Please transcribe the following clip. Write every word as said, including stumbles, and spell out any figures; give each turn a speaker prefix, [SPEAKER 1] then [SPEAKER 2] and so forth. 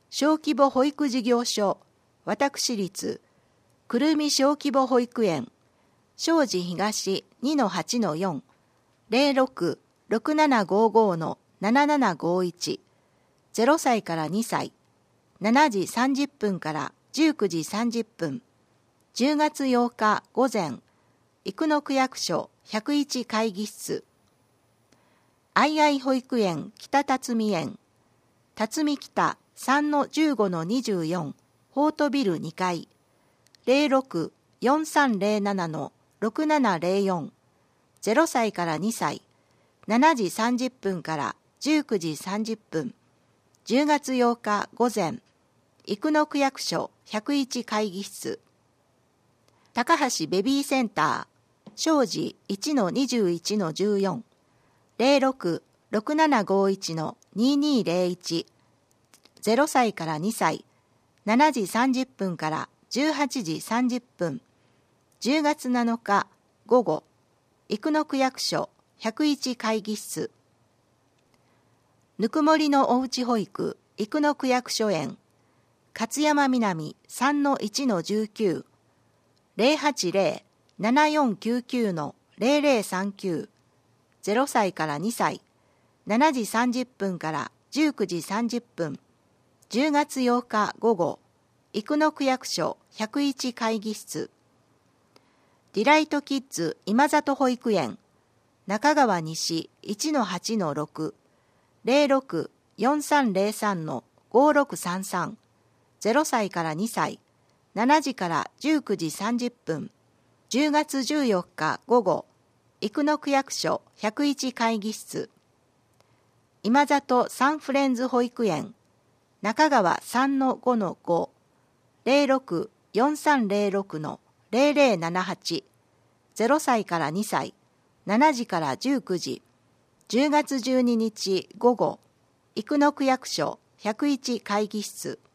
[SPEAKER 1] 小規模保育事業所私立くるみ小規模保育園庄司東 にのはちのよん ゼロろく ろくななごご のななななごいち ゼロさいからにさいしちじさんじゅっぷんからじゅうくじさんじゅっぷんじゅうがつようか午前生野区役所ひゃくいち会議室あいあい保育園北辰巳園辰巳北 さんのじゅうごのにじゅうよん フォートビルにかい ゼロろく よんさんゼロななのろくななゼロよん ゼロさいからにさいしちじさんじゅっぷんからじゅうくじさんじゅっぷんじゅうがつようか午前生野区役所ひゃくいち会議室高橋ベビーセンター庄司 いちのにじゅういちのじゅうよん ゼロろく ろくななごいちのににゼロいち ゼロさいからにさいしちじさんじゅっぷんからじゅうはちじさんじゅっぷんじゅうがつなのか午後生野区役所ひゃくいち会議室ぬくもりのおうち保育生野区役所園勝山南 さんのいちのじゅうきゅう ゼロはちゼロ ななよんきゅうきゅうのゼロゼロさんきゅう ゼロさいからにさいしちじさんじゅっぷんからじゅうくじさんじゅっぷんじゅうがつようか午後生野区役所ひゃくいち会議室ディライトキッズ今里保育園中川西 いちのはちのろく ゼロろく よんさんゼロさんのごろくさんさん ゼロさいからにさいしちじからじゅうくじさんじゅっぷんじゅうがつじゅうよっか午後生野区役所ひゃくいち会議室今里サンフレンズ保育園中川 さんのごのご ゼロろく よんさんゼロろくのゼロゼロななはち ゼロさいからにさいしちじからじゅうくじじゅうがつじゅうににち午後生野区役所ひゃくいち会議室